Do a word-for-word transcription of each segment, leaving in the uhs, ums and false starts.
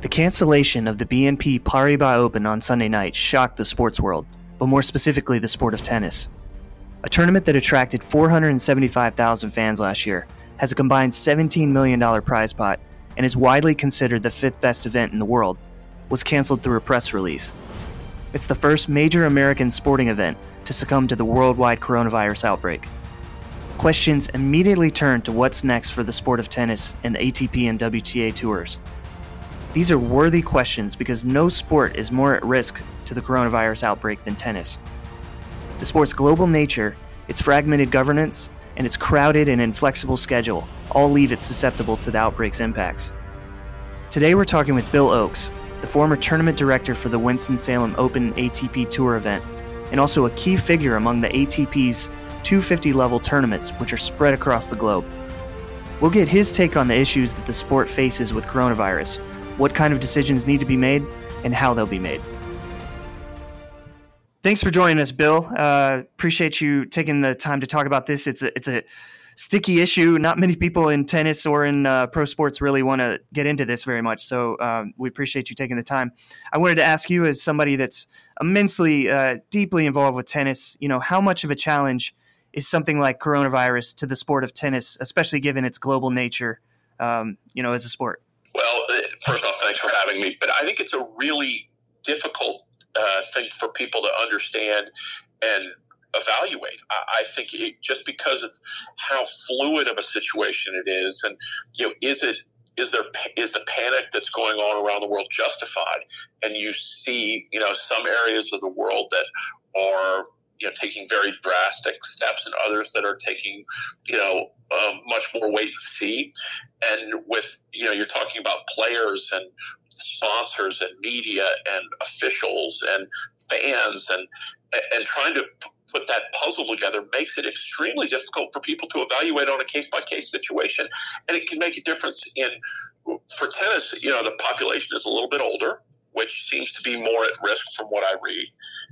cancellation of the B N P Paribas Open on Sunday night shocked the sports world, but more specifically the sport of tennis. A tournament that attracted four hundred seventy-five thousand fans last year has a combined seventeen million dollars prize pot and is widely considered the fifth best event in the world, was canceled through a press release. It's the first major American sporting event to succumb to the worldwide coronavirus outbreak. Questions immediately turned to what's next for the sport of tennis and the A T P and W T A tours. These are worthy questions because no sport is more at risk to the coronavirus outbreak than tennis. The sport's global nature, its fragmented governance, and its crowded and inflexible schedule all leave it susceptible to the outbreak's impacts. Today we're talking with Bill Oakes, the former tournament director for the Winston-Salem Open A T P Tour event, and also a key figure among the A T P's two fifty level tournaments, which are spread across the globe. We'll get his take on the issues that the sport faces with coronavirus, what kind of decisions need to be made, and how they'll be made. Thanks for joining us, Bill. Uh, appreciate you taking the time to talk about this. It's a, it's a sticky issue. Not many people in tennis or in uh, pro sports really want to get into this very much, so um, we appreciate you taking the time. I wanted to ask you, as somebody that's immensely, uh, deeply involved with tennis, you know, how much of a challenge is something like coronavirus to the sport of tennis, especially given its global nature, um, you know, as a sport? Well, first off, thanks for having me. But I think it's a really difficult uh, thing for people to understand and evaluate. I, I think it, just because of how fluid of a situation it is, and you know, is it is there is the panic that's going on around the world justified? And you see, you know, some areas of the world that are, you know, taking very drastic steps, and others that are taking, you know, um, much more wait and see. And with, you know, you're talking about players and sponsors and media and officials and fans, and and trying to put that puzzle together makes it extremely difficult for people to evaluate on a case-by-case situation. And it can make a difference in, for tennis, you know, the population is a little bit older, which seems to be more at risk from what I read.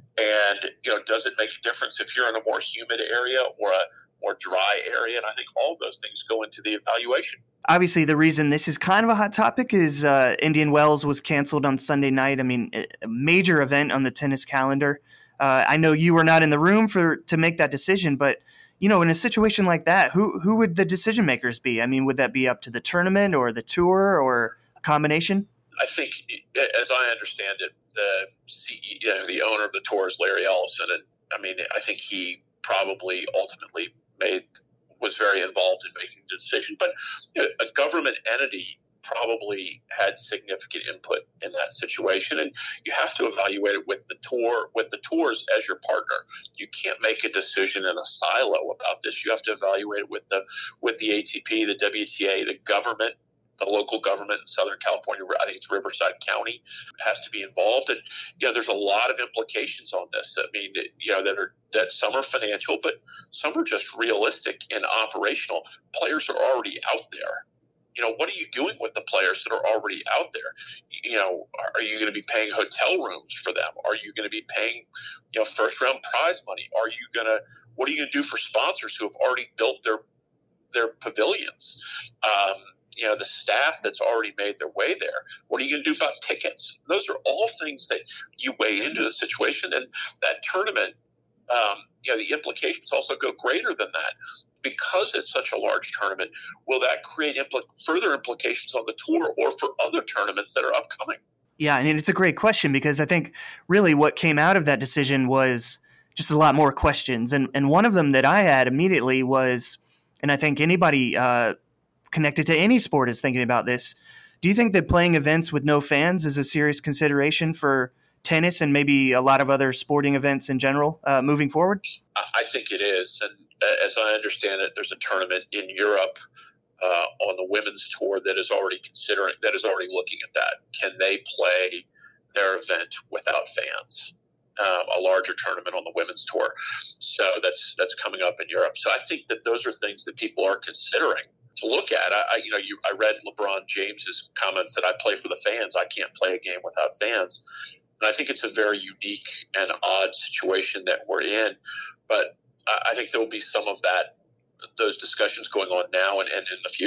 And, you know, does it make a difference if you're in a more humid area or a more dry area? And I think all of those things go into the evaluation. Obviously, the reason this is kind of a hot topic is uh, Indian Wells was canceled on Sunday night. I mean, a major event on the tennis calendar. Uh, I know you were not in the room for to make that decision, but, you know, in a situation like that, who who would the decision makers be? I mean, would that be up to the tournament or the tour or a combination? I think, as I understand it, the C E O, you know, the owner of the tour is Larry Ellison, and I mean, I think he probably ultimately made was very involved in making the decision. But you know, a government entity probably had significant input in that situation, and you have to evaluate it with the tour, with the tours as your partner. You can't make a decision in a silo about this. You have to evaluate it with the with the A T P, the W T A, the government. The local government in Southern California, I think it's Riverside County, has to be involved. And, you know, there's a lot of implications on this. I mean, you know, that are, that some are financial, but some are just realistic and operational. Players are already out there. You know, what are you doing with the players that are already out there? You know, are you going to be paying hotel rooms for them? Are you going to be paying, you know, first round prize money? Are you going to, what are you going to do for sponsors who have already built their, their pavilions? Um, you know, the staff that's already made their way there. What are you going to do about tickets? Those are all things that you weigh into the situation. And that tournament, um, you know, the implications also go greater than that. Because it's such a large tournament, will that create impl- further implications on the tour or for other tournaments that are upcoming? Yeah, I mean, it's a great question because I think really what came out of that decision was just a lot more questions. And, and one of them that I had immediately was, and I think anybody uh, connected to any sport is thinking about this. Do you think that playing events with no fans is a serious consideration for tennis and maybe a lot of other sporting events in general uh, moving forward? I think it is. And as I understand it, there's a tournament in Europe uh, on the women's tour that is already considering, that is already looking at that. Can they play their event without fans? Um, a larger tournament on the women's tour. So that's that's coming up in Europe. So I think that those are things that people are considering to look at. I, I you know, you, I read LeBron James's comments that I play for the fans. I can't play a game without fans. And I think it's a very unique and odd situation that we're in. But I, I think there will be some of that, those discussions going on now and, and in the future.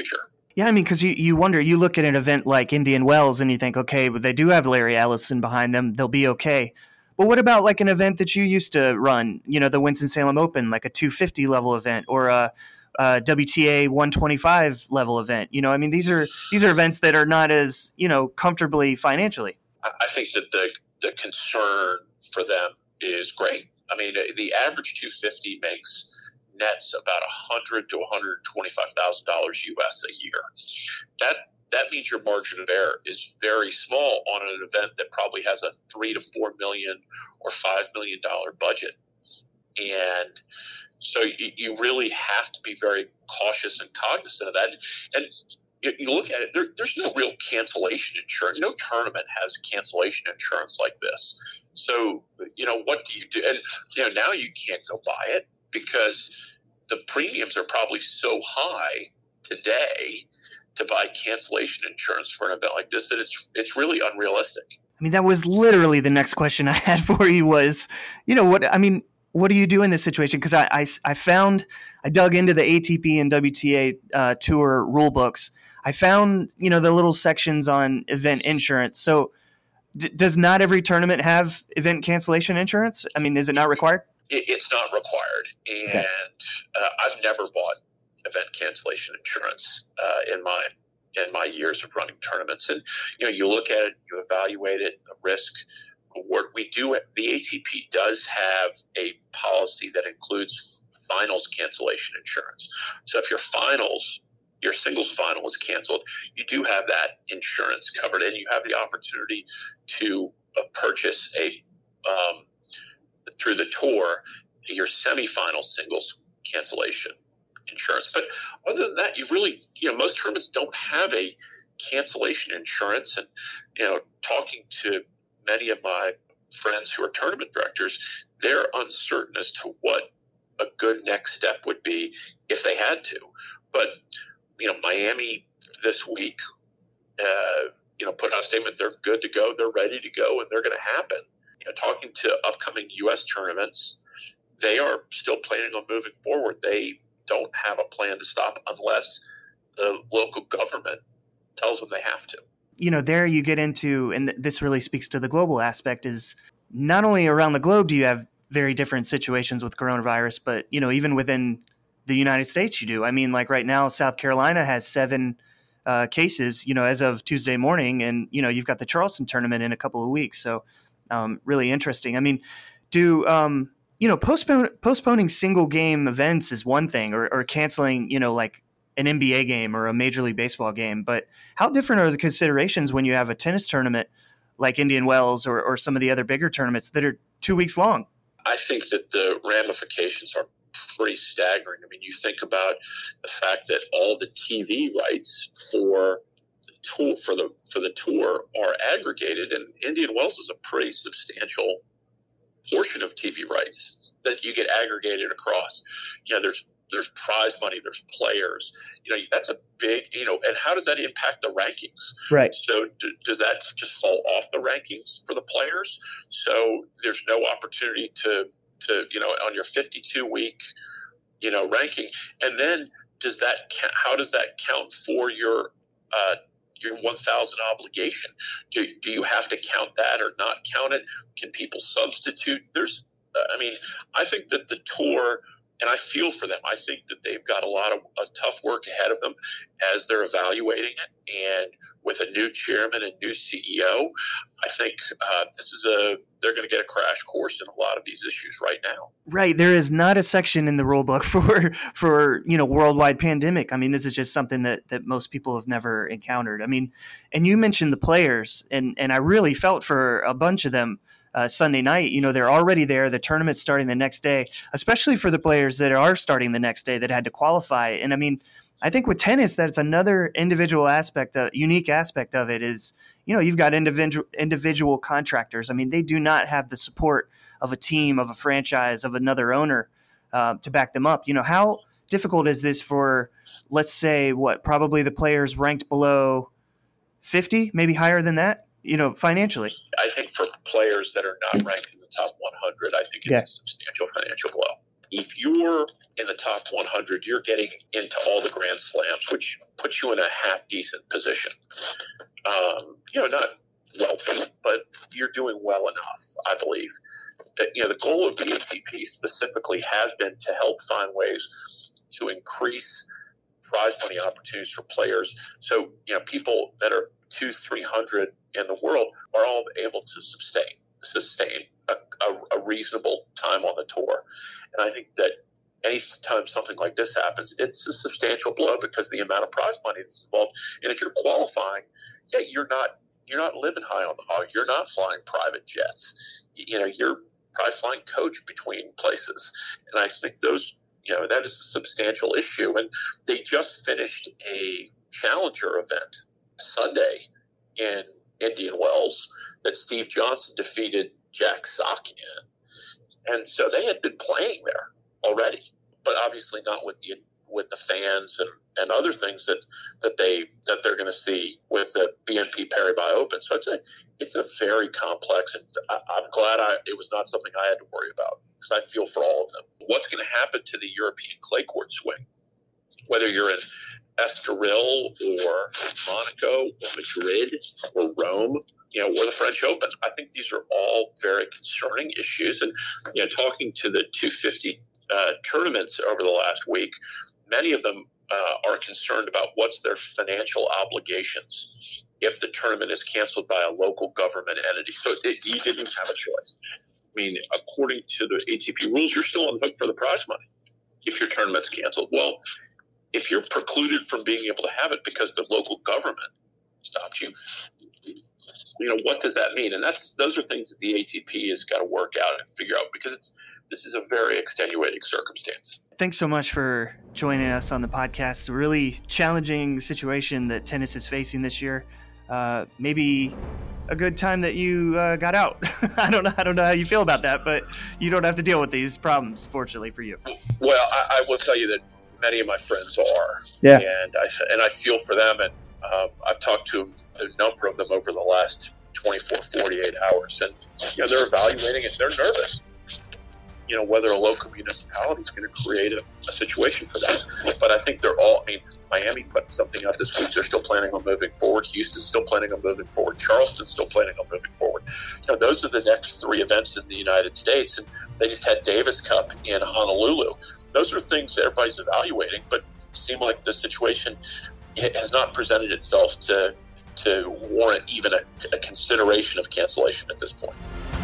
Yeah, I mean, because you, you wonder, you look at an event like Indian Wells and you think, okay, but they do have Larry Ellison behind them. They'll be okay. But what about like an event that you used to run, you know, the Winston-Salem Open, like a two fifty level event or a, a W T A one twenty-five level event? You know, I mean, these are these are events that are not as, you know, comfortably financially. I think that the, the concern for them is great. I mean, the average two fifty makes nets about one hundred to one hundred twenty-five thousand dollars U S a year. That that means your margin of error is very small on an event that probably has a three to four million or five million dollar budget, and so you, you really have to be very cautious and cognizant of that. And you, you look at it, there, there's no real cancellation insurance. No tournament has cancellation insurance like this. So you know, what do you do? And you know, now you can't go buy it because the premiums are probably so high today to buy cancellation insurance for an event like this that it's it's really unrealistic. I mean, that was literally the next question I had for you was, you know, what I mean, what do you do in this situation? Because I, I, I found, I dug into the A T P and W T A uh, tour rule books. I found, you know, the little sections on event insurance. So d- does not every tournament have event cancellation insurance? I mean, is it not required? It's not required, and okay. uh, I've never bought event cancellation insurance uh, in my in my years of running tournaments. And you know, you look at it, you evaluate it, the risk reward. We do the A T P does have a policy that includes finals cancellation insurance. So if your finals, your singles final is canceled, you do have that insurance covered, and you have the opportunity to uh, purchase a um, through the tour, your semifinal singles cancellation insurance. But other than that, you really, you know, most tournaments don't have a cancellation insurance. And, you know, talking to many of my friends who are tournament directors, they're uncertain as to what a good next step would be if they had to. But, you know, Miami this week, uh, you know, put out a statement, they're good to go, they're ready to go, and they're going to happen. You know, talking to upcoming U S tournaments, they are still planning on moving forward. They don't have a plan to stop unless the local government tells them they have to. You know, there you get into, and this really speaks to the global aspect, is not only around the globe do you have very different situations with coronavirus, but, you know, even within the United States you do. I mean, like right now, South Carolina has seven uh, cases, you know, as of Tuesday morning, and, you know, you've got the Charleston tournament in a couple of weeks. So um, really interesting. I mean, do, um, you know, postpone, postponing single game events is one thing, or, or canceling, you know, like an N B A game or a Major League Baseball game. But how different are the considerations when you have a tennis tournament like Indian Wells or, or some of the other bigger tournaments that are two weeks long? I think that the ramifications are pretty staggering. I mean, you think about the fact that all the T V rights for the tour for the for the tour are aggregated, and Indian Wells is a pretty substantial portion of T V rights that you get aggregated across. You know, there's there's prize money, there's players. You know, that's a big, you know, and how does that impact the rankings? Right. So do, does that just fall off the rankings for the players? So there's no opportunity to, to you know, on your fifty-two week, you know, ranking. And then does that, how does that count for your, uh, your one thousand obligation? Do, do you have to count that or not count it? Can people substitute? There's, uh, I mean, I think that the tour, and I feel for them. I think that they've got a lot of uh, tough work ahead of them as they're evaluating it. And with a new chairman and new C E O, I think uh, this is a they're going to get a crash course in a lot of these issues right now. Right. There is not a section in the rule book for for you know worldwide pandemic. I mean, this is just something that that most people have never encountered. I mean, and you mentioned the players, and and I really felt for a bunch of them. Uh, Sunday night, you know, they're already there. The tournament's starting the next day, especially for the players that are starting the next day that had to qualify. And I mean, I think with tennis, that's another individual aspect, a unique aspect of it is, you know, you've got individual individual contractors. I mean, they do not have the support of a team, of a franchise, of another owner uh, to back them up. You know, how difficult is this for, let's say, what, probably the players ranked below fifty, maybe higher than that? You know, financially? I think for players that are not ranked in the top one hundred, I think it's yeah. a substantial financial blow. if you're in the top one hundred, you're getting into all the Grand Slams, which puts you in a half decent position. Um, you know, not wealthy, but you're doing well enough, I believe. You know, the goal of the A T P specifically has been to help find ways to increase prize money opportunities for players. So, you know, people that are two, three hundred in the world are all able to sustain sustain a, a, a reasonable time on the tour. And I think that anytime something like this happens, it's a substantial blow because of the amount of prize money that's involved. And if you're qualifying, yeah, you're not you're not living high on the hog. You're not flying private jets. You know, you're probably flying coach between places. And I think those, you know, that is a substantial issue. And they just finished a challenger event Sunday in Indian Wells that Steve Johnson defeated Jack Sock in. And so they had been playing there already, but obviously not with the with the fans and, and other things that, that they that they're going to see with the B N P Paribas Open. So it's a it's a very complex, and I, I'm glad I it was not something I had to worry about because I feel for all of them. What's going to happen to the European clay court swing, whether you're in Estoril or Monaco or Madrid or Rome, you know, or the French Open? I think these are all very concerning issues. And, you know, talking to the two fifty uh, tournaments over the last week, many of them uh, are concerned about what's their financial obligations if the tournament is canceled by a local government entity. So it, you didn't have a choice. I mean, according to the A T P rules, you're still on the hook for the prize money if your tournament's canceled. Well, if you're precluded from being able to have it because the local government stops you, you know, what does that mean? And that's those are things that the A T P has got to work out and figure out because it's this is a very extenuating circumstance. Thanks so much for joining us on the podcast. It's a really challenging situation that tennis is facing this year. Uh, maybe a good time that you uh, got out. I don't know. I don't know how you feel about that, but you don't have to deal with these problems, fortunately for you. Well, I, I will tell you that many of my friends are, yeah, and I and I feel for them, and um, I've talked to a number of them over the last twenty-four, forty-eight hours, and you know they're evaluating it. They're nervous, you know, whether a local municipality is going to create a, a situation for them. But I think they're all. I mean, Miami put something out this week. They're still planning on moving forward. Houston's still planning on moving forward. Charleston's still planning on moving forward. You know, those are the next three events in the United States, and they just had Davis Cup in Honolulu. Those are things that everybody's evaluating, but it seemed like the situation has not presented itself to to warrant even a, a consideration of cancellation at this point.